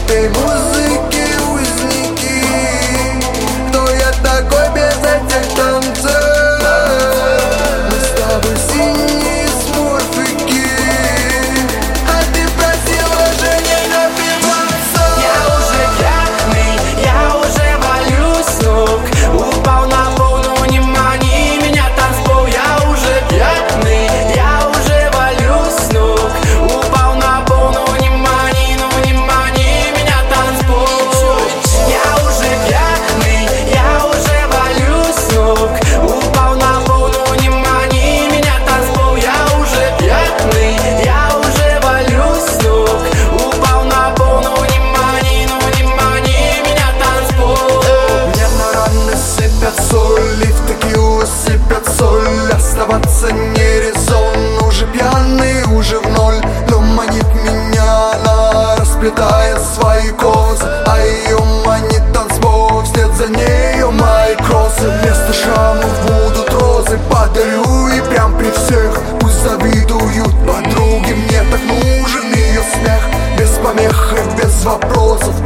этой музыки узники. Кто я такой без этих танцев? Мы с тобой синие смурфики, а ты просила же не напиваться. Я уже пьяный, я уже валюсь с ног. Упал на пол, но не мани меня танцпол. Я уже пьяный, я уже валюсь с ног. Упал на пол, но не мани меня танцпол. Я уже пьяный, я уже валюсь с ног. Упал на пол, но не мани меня танцпол. Я уже пьяный, я уже валюсь с ног. Упал на пол, но не мани меня танцпол. Мне на раны сыпят соль, и в текилу сыпят соль. Оставаться не резон, уже пьяный, уже в ноль. Но манит меня она, расплетая свои косы, а ее манит танцпол, вслед за нею мои кроссы. Вместо шрамов будут розы, подарю и прям при всех. Пусть завидуют подруги, мне так нужен ее смех. Без помех и без вопросов,